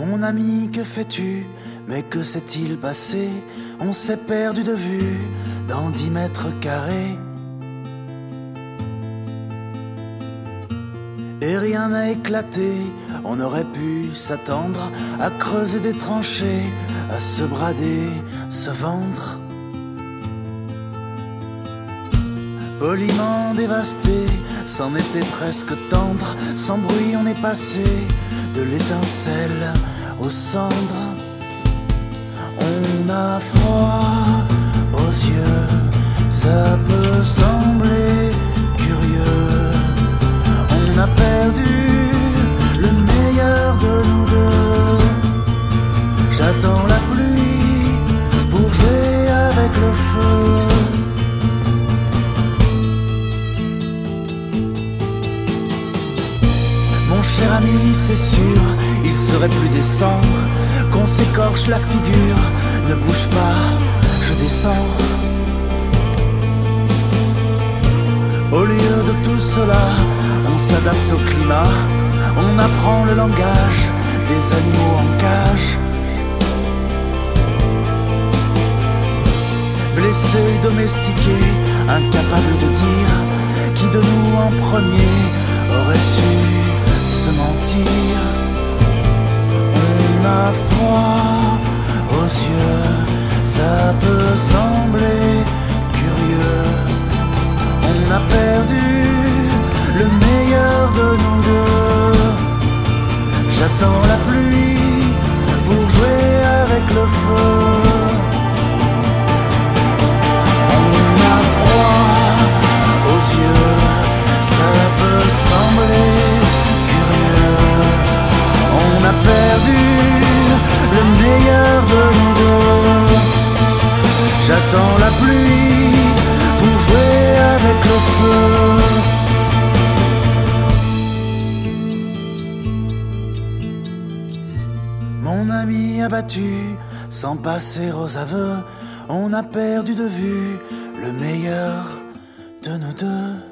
Mon ami, que fais-tu? Mais que s'est-il passé? On s'est perdu de vue dans 10 mètres carrés. Et rien n'a éclaté, on aurait pu s'attendre à creuser des tranchées, à se brader, se vendre. Poliment dévasté, c'en était presque tendre. Sans bruit on est passé de l'étincelle aux cendres. On a froid aux yeux, ça peut sembler curieux. On a perdu le meilleur de nous deux. J'attends la pluie pour jouer avec le feu. Mon cher ami, c'est sûr, il serait plus décent qu'on s'écorche la figure. Ne bouge pas, je descends. Au lieu de tout cela, on s'adapte au climat. On apprend le langage des animaux en cage. Blessés, domestiqués, incapables de dire qui de nous en premier aurait su se mentir. On a froid aux yeux, ça peut sembler curieux. On a perdu le meilleur de nous deux. J'attends la pluie pour jouer avec le feu. On a froid aux yeux, ça peut sembler curieux. On a perdu le meilleur de nous deux. J'attends la pluie pour jouer avec le feu. Mon ami abattu, sans passer aux aveux, on a perdu de vue le meilleur de nous deux.